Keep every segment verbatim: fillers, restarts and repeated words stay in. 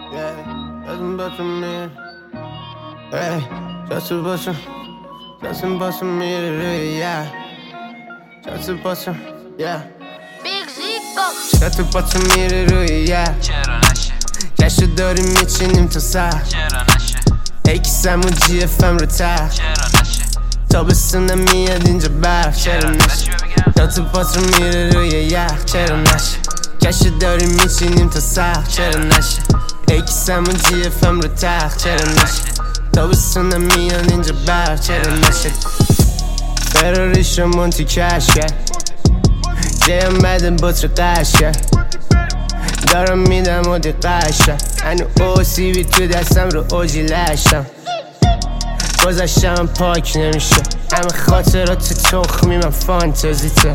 Yeah, doesn't bust me. Hey, just a bust doesn't bust me, yeah. Just a bust, yeah. Big Zico. Just a bust me, yeah. چرا نشه جشو داریم میچینیم تا سر چرا نشه ای کسمون جی اف ام رو تر چرا نشه تابستون میاد اینجا برف چرا نشه دوتا پاس رو میره روی یخ چرا نشه جشو داریم میچینیم تا سر چرا نشه ای کسمون جی اف ام رو تر چرا نشه تابستون میاد اینجا برف چرا نشه فراریش رو مونتی کش کرد جه اومده بطر قش کرد دارم میدم و دقشم هنو او سی بی تو دستم رو اوجی لشم گذشتم پاک نمیشه همه خاطرات تخمی من فانتزیته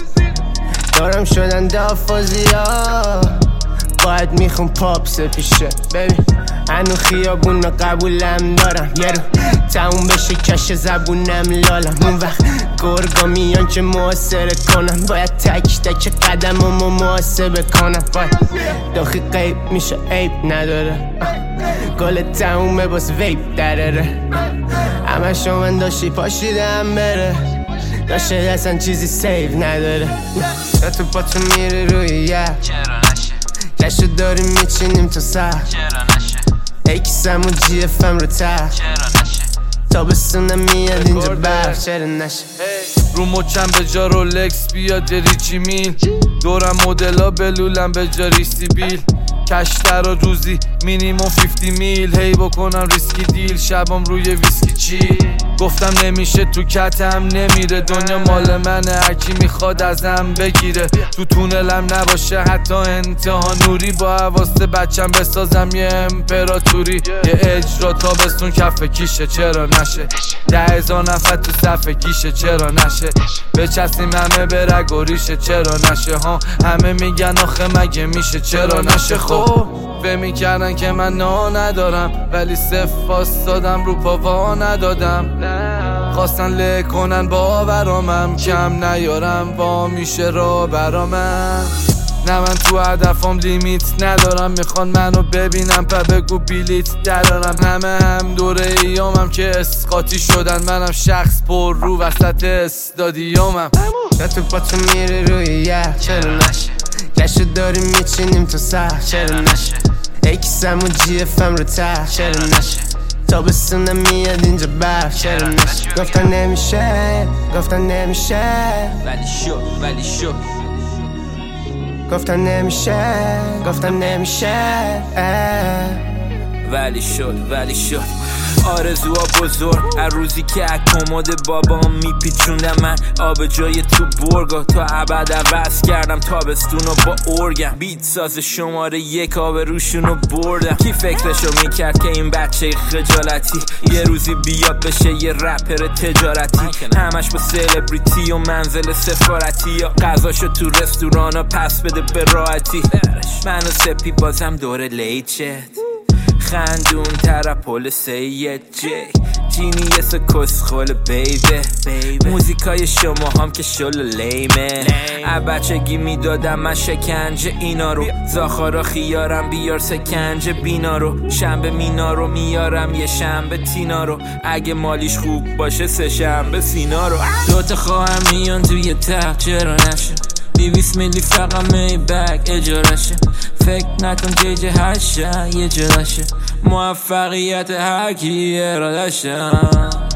دارم شدن دافازی ها باید میخون پاپ سپیشه ببین هنو خیابون رو قبولم دارم یه رو تموم بشه کش زبونم لالم اون وقت گرگا میان که محاصره کنم باید تک تک قدم رو محاسبه کنم باید داخل قیب میشه عیب نداره گل تمومه باز ویب دراره همه شما داشتی پاشیدم بره داشته اصلا چیزی سیو نداره تو پاتو میره روی یه چرا نشه جشو داریم میچینیم تا سر چرا نشه ای کسمون جی اف ام رو تر چرا نشه تابستونم میاد اینجا برف چرا نشه رو مچم به جا رولکس بیاد ریچی میل دورم مدلا بلولم به جا ریسی بیل کشتر و روزی مینیموم پنجاه میل هی بکنم ریسکی دیل شبام روی ویسکی چی گفتم نمیشه تو کتم نمیره دنیا مال منه هرکی میخواد ازم بگیره تو تونلم نباشه حتی انتها نوری با حواسته بچم بسازم یه امپراتوری یه اجرا تابستون کف کیشه چرا نشه ده هزار نفر تو صف گیشه چرا نشه بچستیم همه به رگ و ریشه چرا نشه ها همه میگن آخه مگه میشه چرا نشه خب به میکردن که من نا ندارم ولی صف دادم رو پاوا ندادم خواستن له کنن باورامم کم نیارم وا میشه را برامم نه من تو هدفم لیمیت ندارم میخوان منو ببینم پا بگو بیلیت درارم همه هم دوره ایامم که اسقاطی شدن منم شخص پر رو وسط استادیومم تو پاتو میره روی یه چرا نشه جشو داریم میچینیم تا سر چرا نشه ای کسمون جی اف ام رو تر چرا نشه تابستونم میاد اینجا برف چرا نشه گفتن نمیشه گفتن نمیشه ولی شو ولی شو گفتن نمیشه گفتن نمیشه ولی شد ولی شد آرزوها بزرگ هر روزی که اکماد بابام میپیچوندم من آب جای تو برگا تا ابد عوض کردم تابستونو با ارگم بیت ساز شماره یک آب روشونو بردم کی فکرشو میکرد که این بچه خجالتی یه روزی بیاد بشه یه رپر تجارتی همش با سلبریتی و منزل سفارتی یا غذاشو تو رستورانا پس بده به راحتی منو سپی بازم دور لیچت خندون تر پل سید جی جینیس کسخول بیبه موزیکای شما هم که شل لیمه بچگی میدادم من شکنجه اینا رو زاخارا خیارم بیار سکنجه بینا رو شنبه مینا رو میارم یه شنبه تینا رو اگه مالیش خوب باشه سه شنبه سینا رو دوتا خواهم میان توی تخت چرا نشه بیویس میلی فقط می بگ اجارشه فکر نکن جیجه هشه یه جراشه موفقیت هرکی ارادشه